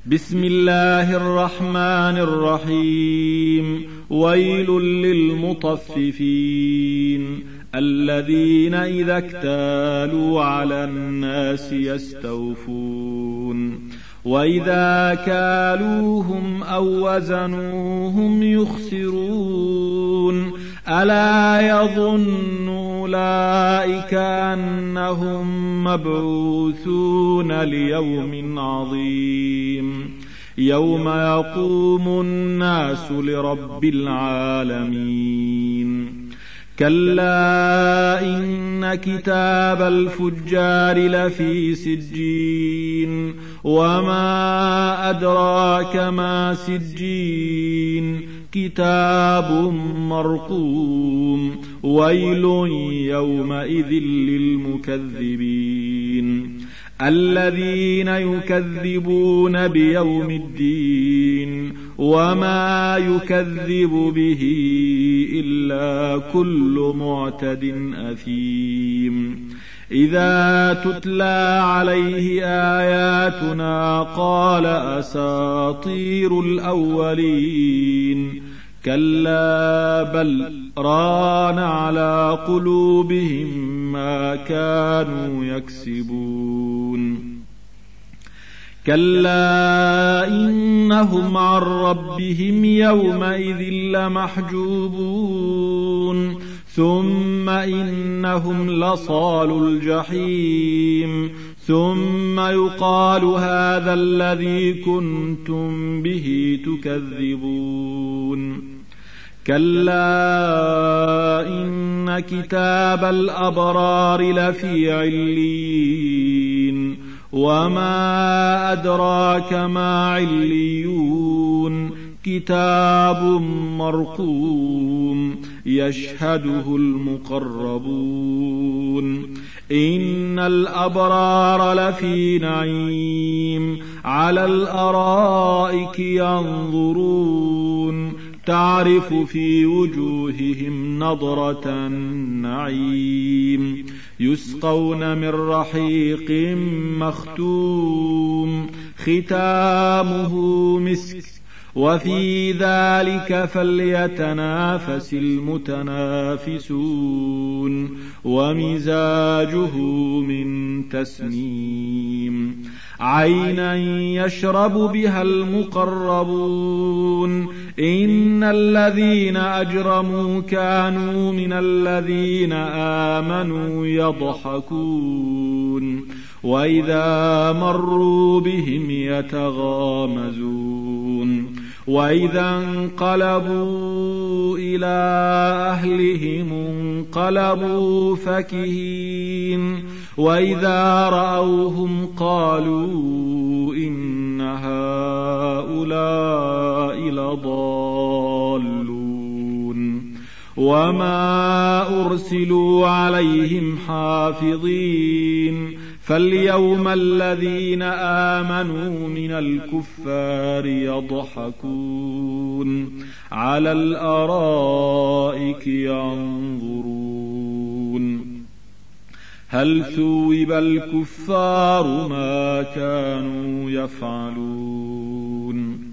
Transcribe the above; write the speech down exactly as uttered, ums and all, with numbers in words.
بسم الله الرحمن الرحيم. ويل للمطففين الذين إذا اكتالوا على الناس يستوفون وإذا كالوهم أو وزنوهم يخسرون ألا يظن أولئك أنهم مبعوثون ليوم عظيم يوم يقوم الناس لرب العالمين. كلا إن كتاب الفجار لفي سجين وما أدراك ما سجين كتاب مرقوم ويل يومئذ للمكذبين الذين يكذبون بيوم الدين وما يكذب به إلا كل معتد أثيم. إذا تتلى عليه آياتنا قال أساطير الأولين كلا بل ران على قلوبهم ما كانوا يكسبون. كلا إنهم عن ربهم يومئذ لمحجوبون ثم إنهم لصالو الجحيم ثم يقال هذا الذي كنتم به تكذبون. كلا إن كتاب الأبرار لفي عليين وما أدراك ما عليون كتاب مرقوم يشهده المقربون. إن الأبرار لفي نعيم على الأرائك ينظرون تعرف في وجوههم نضرة النعيم يسقون من رحيق مختوم ختامه مسك وفي ذلك فليتنافس المتنافسون ومزاجه من تسنيم عينا يشرب بها المقربون. إن الذين أجرموا كانوا من الذين آمنوا يضحكون وإذا مروا بهم يتغامزون وإذا انقلبوا إلى أهلهم انقلبوا فكهين وإذا رأوهم قالوا إن هؤلاء لضالون وما أرسلوا عليهم حافظين. فاليوم الذين آمنوا من الكفار يضحكون على الأرائك ينظرون هل ثوب الكفار ما كانوا يفعلون.